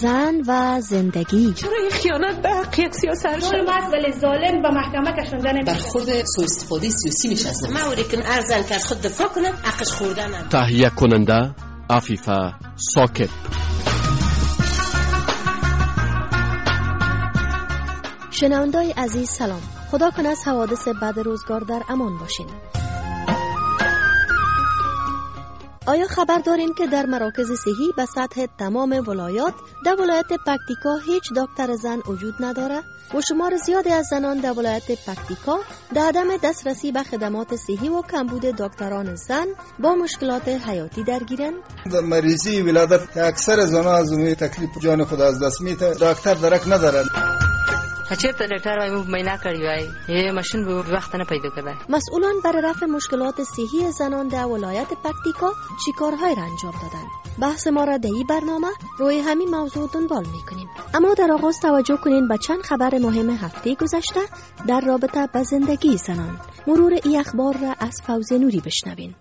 زن و زندگی. چرا این خیانت به حق یک سیاست مرد ولی ظالم به محکمه کشونده نمیشه. برخورد سوء استفاده سیاسی میشه از من. موری که ارزن که از خود دفاع کنه حقش خوردنم. تهیه کننده عفیفه ساکت. شنونده‌های عزیز سلام. خدا کنه از حوادث بد روزگار در امان باشین. آیا خبر دارین که در مراکز صحی به سطح تمام ولایات در ولایت پکتیکا هیچ دکتر زن وجود نداره و شمار زیادی از زنان در ولایت پکتیکا در عدم دسترسی به خدمات صحی و کمبود دکتران زن با مشکلات حیاتی درگیرند؟ در مریضی ولادت اکثر زنان از اون تکلیف جان خود از دست میده، دکتر درک ندارن. چرته دکتر وای مو مینا کړی وای یه ماشین به وخت نه پیدا کړه. مسئولان برای رفع مشکلات صحی زنان در ولایت پکتیکا چی کارهای را انجام دادند؟ بحث ما را در این برنامه روی همین موضوع دنبال میکنیم. اما در آغاز توجه کنین به چند خبر مهم هفته گذشته در رابطه با زندگی زنان. مرور این اخبار را از فوزی نوری بشنوین.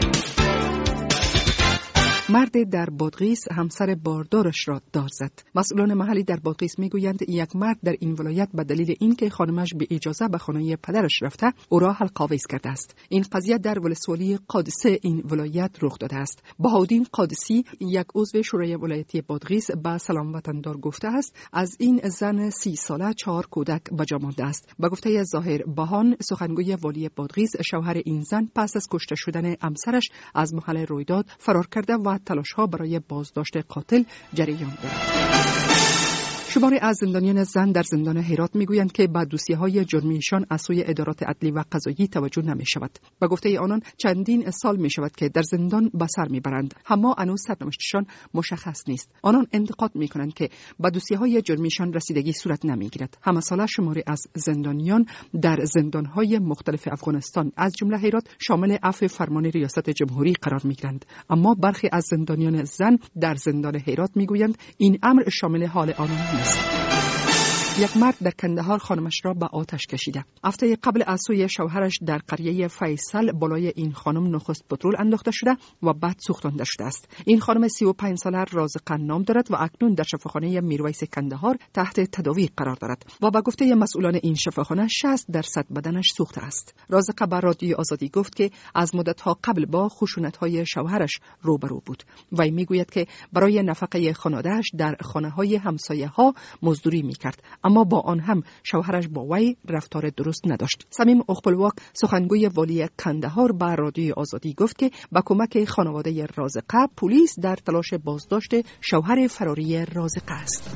مرد در بادغیس همسر باردارش را دار زد. مسئولان محلی در بادغیس میگویند یک مرد در این ولایت به دلیل اینکه خانمش به اجازه به خانه پدرش رفته او را حلق‌آویز کرده است. این قضیه در ولسوالی قادسه این ولایت رخ داده است. بهاودین قادسی یک عضو شورای ولایتی بادغیس به سلام وطندار گفته است از این زن 30 ساله 4 کودک به جا مانده است. به گفته ظاهر بهان سخنگوی والی بادغیس، شوهر این زن پس از کشته شدن همسرش از محل رویداد فرار کرده و تلاش‌ها برای بازداشت قاتل جریان دارد. شماری از زندانیان زن در زندان هرات میگویند که به دوسیه‌های جرمیشان از سوی ادارات عدلی و قضایی توجه نمی‌شود. به گفته آنان چندین سال می‌شود که در زندان به سر می‌برند، اما هنوز سرنوشتشان مشخص نیست. آنان انتقاد می‌کنند که به دوسیه‌های جرمیشان رسیدگی صورت نمی‌گیرد. همه ساله شماری از زندانیان در زندان‌های مختلف افغانستان از جمله هرات شامل عفو فرمان ریاست جمهوری قرار می‌گیرند، اما برخی از زندانیان زن در زندان هرات می‌گویند این امر شامل حال آنان نیست. یک مرد در کندهار خانمش را به آتش کشیده. هفته قبل از سوی شوهرش در قریه فیصل بالای این خانم نخست پترول انداخته شده و بعد سوختانده شده است. این خانم 35 ساله رازقه نام دارد و اکنون در شفاخانه میرویس کندهار تحت تداوی قرار دارد و به گفته مسئولان این شفاخانه 60% بدنش سوخته است. رازقه به رادیو آزادی گفت که از مدت‌ها قبل با خشونت‌های شوهرش روبرو بود. وی میگوید که برای نفقه خانواده‌اش در خانه‌های همسایه‌ها مزدوری می‌کرد، اما با آن هم شوهرش با وی رفتار درست نداشت. صمیم اخپلواک سخنگوی والی کندهار به رادیو آزادی گفت که با کمک خانواده رازقه پلیس در تلاش بازداشت شوهر فراری رازقه است.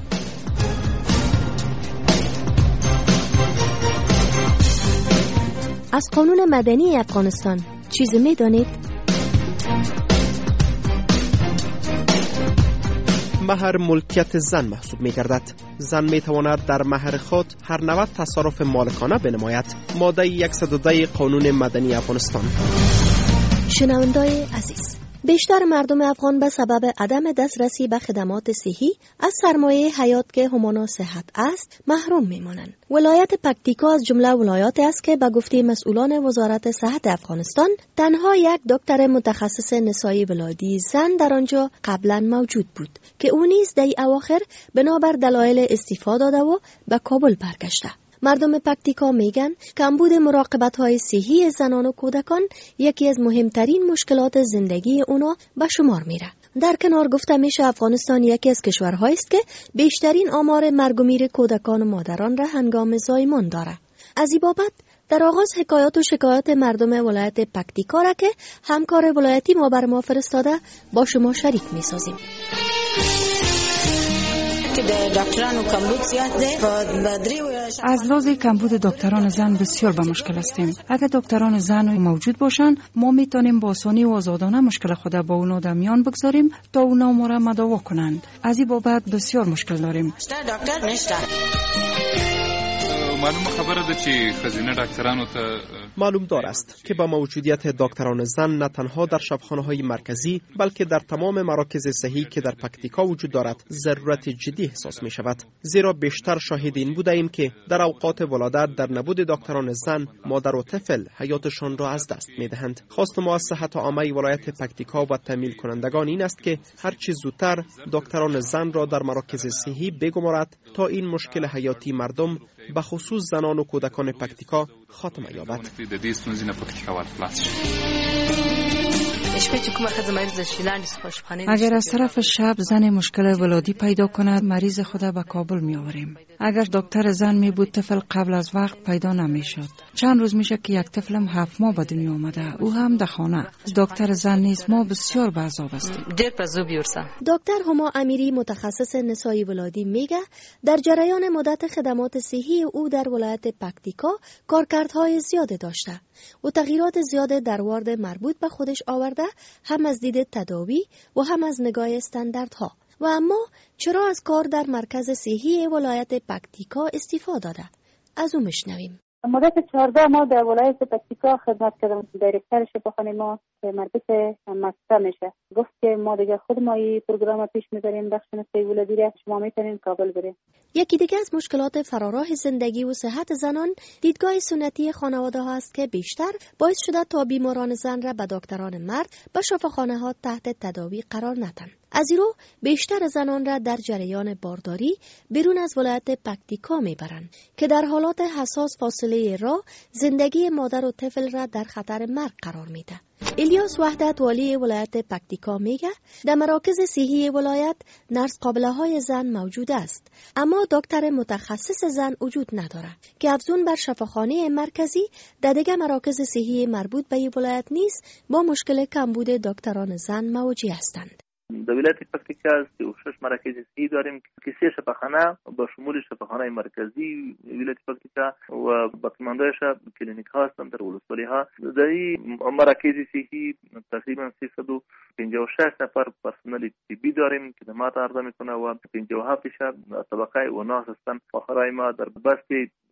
از قانون مدنی افغانستان چیزی می‌دانید؟ مهر ملکیت زن محسوب می گردد. زن می تواند در مهر خود هر نوع تصرف مالکانه بنماید. ماده 110 قانون مدنی افغانستان. شنونده‌های عزیز، بیشتر مردم افغان به سبب عدم دسترسی به خدمات صحی از سرمایه حیات که همانا صحت است محروم میمانند. ولایت پکتیکا از جمله ولایاتی است که به گفته مسئولان وزارت صحت افغانستان تنها یک دکتر متخصص نسایی ولادی زن در آنجا قبلا موجود بود که او نیز در اواخر بنابر دلایل استعفا داده و به کابل برگشته. مردم پکتیکا میگن کمبود مراقبت‌های صحی زنان و کودکان یکی از مهمترین مشکلات زندگی اونا به شمار میره. در کنار گفته میشه افغانستان یکی از کشورهایی است که بیشترین آمار مرگ و میر کودکان و مادران را هنگام زایمان داره. از این بابت در آغاز حکایات و شکایات مردم ولایت پکتیکا را که همکار ولایتی ما بر ما فرستاده با شما شریک میسازیم. از لحاظ کمبود دکتران زن بسیار به مشکل هستیم. اگر دکتران زن موجود باشند ما میتونیم با آسانی و آزادانه مشکل خود با اونا در میان بگذاریم تا اونا ما را مداوا کنند. از این بابت بسیار مشکل داریم. معلومه خبره ده چې خزینه ډاکټرانو ته معلوم دار است که با موجودیت دکتران زن نه تنها در شفاخانه‌های مرکزی بلکه در تمام مراکز صحی که در پکتیکا وجود دارد ضرورت جدی احساس می شود، زیرا بیشتر شاهد این بودیم که در اوقات ولادت در نبود دکتران زن مادر و طفل حیاتشان را از دست می دهند. خواست ما از صحت عامه ولایت پکتیکا و تمویل کنندگان این است که هر چه زودتر دکتران زن را در مراکز صحی بگمارد تا این مشکل حیاتی مردم به خصوص زنان و کودکان پکتیکا خاتمه یابد. اگر از طرف شب زن مشکل ولادی پیدا کند، مریض خود به کابل می آوریم. اگر دکتر زن می بود، طفل قبل از وقت پیدا نمی شد. چند روز میشه که یک طفلم 7 ماه به دنیا آمده، او هم در خانه. دکتر زن نیست، ما بسیار به عذاب هستیم. دکتر هما امیری متخصص نسایی ولادی میگه در جریان مدت خدمات صحی او در ولایت پکتیکا کارکردهای زیاده داشته و تغییرات زیاده در وارد مربوط به خودش آورده، هم از دید تداوی و هم از نگاه استانداردها. و اما چرا از کار در مرکز صحی ولایت پکتیکا استعفا داده؟ از او میشنویم. مدت 14 ماه در ولایت پکتیکا خدمت کردم. دایرکتر شفاخانه ما مربوط مکتب میشه، گفت که ما دیگه خود ما این پروگرام پیش میبریم، بخش نسایی ولادی را شما میتونین کابل بریم. یکی دیگه از مشکلات فراراه زندگی و صحت زنان دیدگاه سنتی خانواده ها است که بیشتر باعث شده تا بیماران زن را به دکتران مرد و شفاخانه ها تحت تداوی قرار ندن. از این رو بیشتر زنان را در جریان بارداری بیرون از ولایت پکتیکا میبرند که در حالات حساس فاصله راه زندگی مادر و طفل را در خطر مرگ قرار میده. الیاس وحدت والی ولایت پکتیکا میگه در مراکز صحی ولایت نرس قابله های زن موجود است، اما دکتر متخصص زن وجود نداره که افزون بر شفاخانه مرکزی در دیگر مراکز صحی مربوط به این ولایت نیست با مشکل کمبود دکتران زن مواجه هستند. در ولایت پکتیکا 36 مراکز صحی داریم که 3 شفاخانه با شمول شفاخانه مرکزی ولایت پکتیکا و باقی‌مانده‌اش کلینیک ها هستند در ولسوالی ها. در این مراکز صحی تقریبا 356 نفر پرسنل طبی داریم که خدمات عرضه میکنه و 57 شب طبقه اوناس هستند. آخرای ما در بست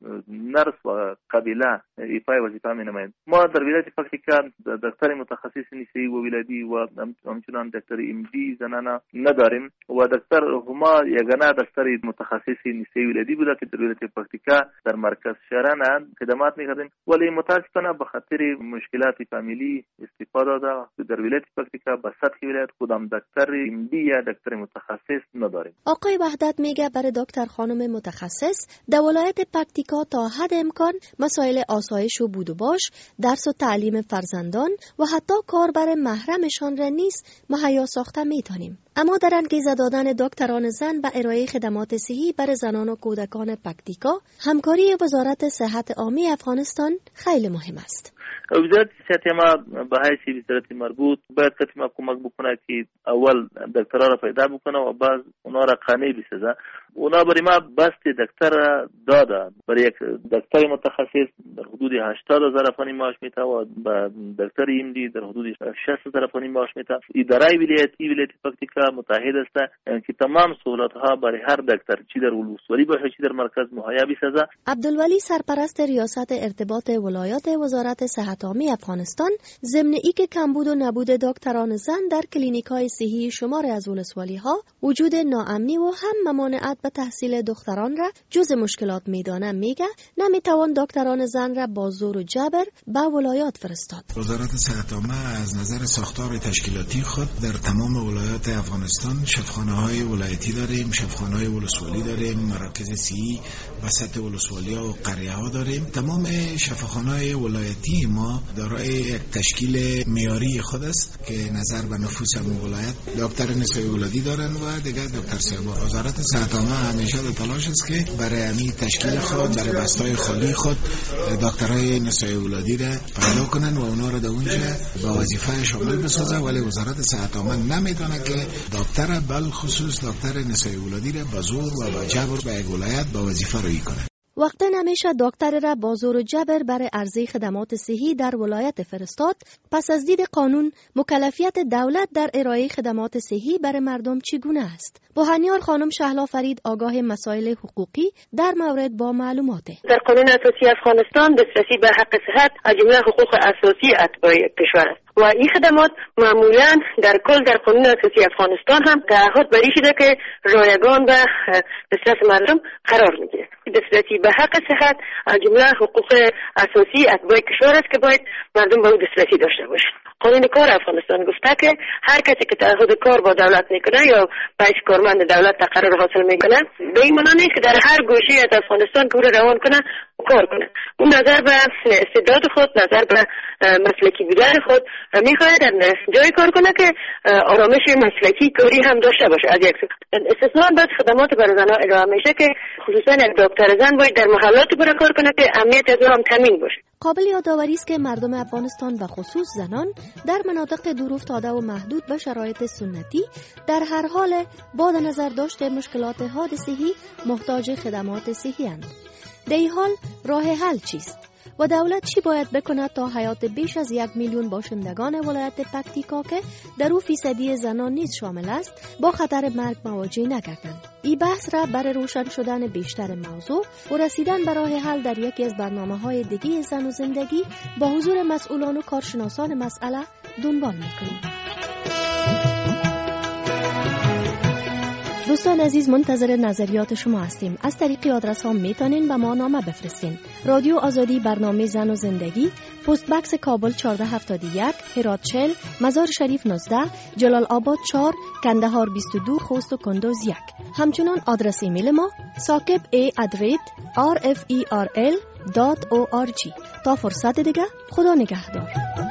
نرس و قبیله ایفای وظیفه می‌نمایند. ما در ولایت پکتیکا دکتر متخصص نسایی و ولادی و همچنان دکتر ام دی زنانه نداریم و دکتر هما یگانه دکتر متخصص نسایی ولادی بوده که در ولایت پکتیکا در مرکز شهرانه خدمات می‌کردیم، ولی متاسفانه به خاطر مشکلات فامیلی استفاده داده در ولایت پکتیکا به سطح ولایت کدام دکتر ام دی یا دکتر متخصص نداریم. آقای وحدت میگه برای دکتر خانم متخصص در ولایت پکتیکا تا حد امکان مسائل آسایش و بود و باش، درس و تعلیم فرزندان و حتی کاربر محرمشان را نیز مهیا ساخته میتونیم. اما در انگیزه دادن دکتران زن به ارائه خدمات صحی برای زنان و کودکان پکتیکا، همکاری وزارت صحت عامه افغانستان خیلی مهم است. وزارت صحت ما به حیث وزارت مربوط باید ما کمک بکنه که اول دکترها را پیدا بکنه و بعد اونا را قانع بسازه. اونا برای ما بست دکتر داده. برای یک دکتر متخصص در حدود 80,000 افغانی معاش میده و به دکتر ایمدی در حدود 60,000 افغانی معاش میده. اداره ولایت پکتیکا متحد است که تمام سهولت ها برای هر دکتر چی در ولسوالی باشه چی در مرکز مهیا بسازه. عبدالولی سرپرست ریاست ارتباط ولایات وزارت صحت عامه افغانستان ضمن اینکه کمبود و نبود دکتران زن در کلینیک‌های صحی شمار از ولسوالی ها وجود ناامنی و هم ممانعت به تحصیل دختران را جز مشکلات میدانه، میگه نمیتوان دکتران زن را با زور و جبر به ولایات فرستاد. وزارت صحت عامه از نظر ساختار تشکیلاتی خود در تمام ولایات افغانستان شفاخانه‌های ولایتی داریم، شفاخانه‌های ولسوالی داریم، مراکز صحی وسط ولسوالی‌ها و قریه‌ها داریم. تمام شفاخانه‌های ولایتی ما دارای یک تشکیل معیاری خود است که نظر به نفوس همون ولایت دکتر نسایی ولادی دارن و دیگر دکتر صاحب. وزارت صحت عامه همیشه در تلاش است که برای همین تشکیل خود برای بستای خالی خود دکترای نسایی ولادی را پیدا کنن و اونا را در اونجا با وظیفه شامل بسازه، ولی وزارت صحت عامه نمیدونه که دکتر بل خصوص دکتر نسایی ولادی را با زور و با جبر به یک ولایت با وظیفه روی کنه. وقتی نمیشه دکتر را با زور و جبر برای عرضه خدمات صحی در ولایت فرستاد. پس از دید قانون مکلفیت دولت در ارائه خدمات صحی برای مردم چگونه است؟ بوهنیار خانم شهلا فرید آگاه مسائل حقوقی در مورد با معلومات. در قانون اساسی افغانستان دسترسی به حق صحت از جمله حقوق اساسی اتباع کشور است و این خدمات معمولا در کل در قانون اساسی افغانستان هم تعهد بری شده که رایگان به دسترس مردم قرار میگیره. دسترسی به حق صحت از جمله حقوق اساسی اتباع کشور است که باید مردم به او دسترسی داشته باشند. قانون کار افغانستان گفته که هر کسی که تعهد کار با دولت میکنه یا پیش کارمند دولت تقرر حاصل میکنه به این معنی نیست که در هر گوشه از افغانستان که او روان کنه کار کنه. اون نظر به استعداد خود، نظر به مسلکی بودن خود میخواد در جای کار کنه که آرامش مسلکی کاری هم داشته باشه. از یک استثنا بس خدمات برای زنان ارائه میشه که خصوصا یک دکتر زن باید در محلات برای کار کنه که امنیت از هم تامین باشه. قابل یادآوری است که مردم افغانستان و خصوص زنان در مناطق دورافتاده و محدود به شرایط سنتی در هر حال با نظر داشته مشکلات حادثه‌ای محتاج خدمات صحی اند. در این حال راه حل چیست؟ و دولت چی باید بکند تا حیات بیش از 1 میلیون باشندگان ولایت پکتیکا که در او فیصدی زنان نیز شامل است با خطر مرگ مواجه نگردند؟ این بحث را برای روشن شدن بیشتر موضوع و رسیدن به راه حل در یکی از برنامه‌های دیگه زن و زندگی با حضور مسئولان و کارشناسان مسئله دنبال می‌کنیم. دوستان عزیز، منتظر نظریات شما هستیم. از طریق آدرس ها میتونین به ما نامه بفرستین. رادیو آزادی، برنامه زن و زندگی، پست بکس کابل 1471، هرات 40، مزار شریف 19، جلال آباد 4، کندهار 22، خوست و کندوز 1. همچنان آدرس ایمیل ما sakib@rferel.org. تا فرصت دیگه، خدا نگهدار.